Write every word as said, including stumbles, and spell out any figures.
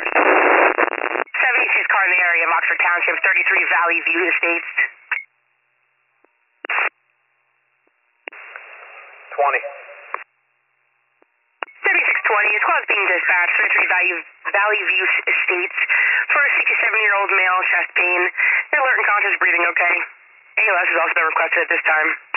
seventy-six car in the area, Oxford Township, thirty-three Valley View Estates. twenty. seventy-six twenty, it's call's being dispatched, thirty-three Valley, Valley View Estates, for a sixty-seven-year-old male, chest pain, alert and conscious breathing, okay? A L S has also been requested at this time.